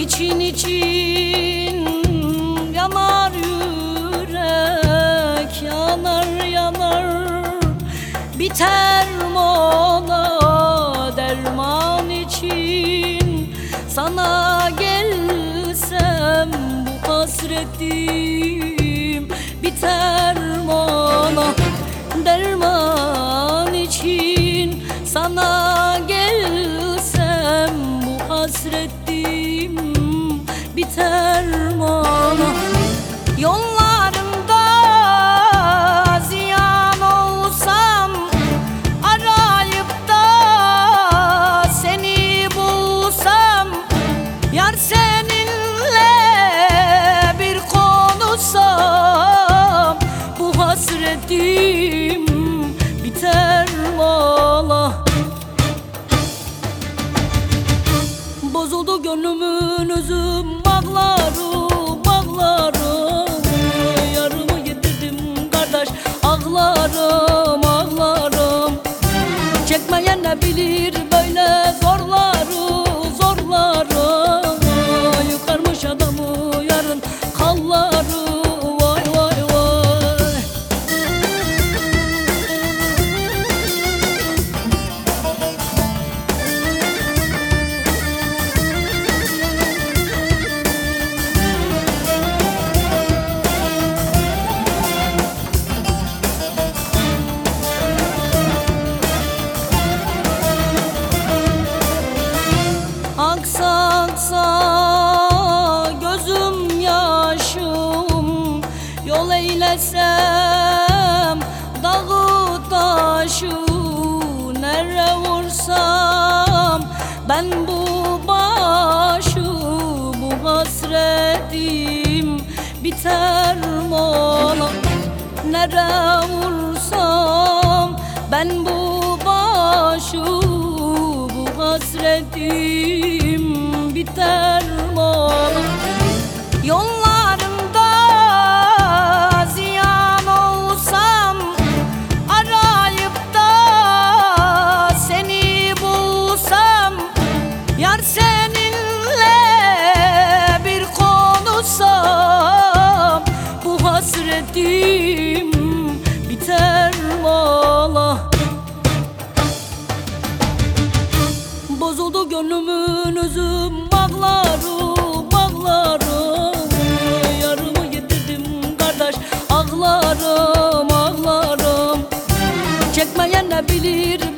için yanar yürek, yanar yanar biter mola. Derman için sana gelsem bu hasretim biter mola. Derman için sana gelsem bu hasretim biter mola. Yollarında ziyan olsam, arayıp da seni bulsam, yar seninle bir konuşsam, bu hasretim biter mola. Bozuldu gönlümün üzüm, ağlarım ağlarım. Yarımı yitirdim kardeş, ağlarım ağlarım. Çekmeyen ne bilir böyle zorları zorları. Yıkarmış adamı yarın kalları. Vay vay vay. Aksa aksa gözüm yaşım, yol eylesem dağı taşı. Nere vursam ben bu başı, bu hasretim biter mola. Nere vursam ben bu başı, bu hasretim biter mola. Yollarında ziyan olsam, arayıp da seni bulsam, yar seninle bir konuşsam, bu hasretim biter mola. Bozuldu gönlümün üzüm, ağlarım ağlarım. Yarımı yitirdim kardeş, ağlarım ağlarım. Çekmeyen ne bilir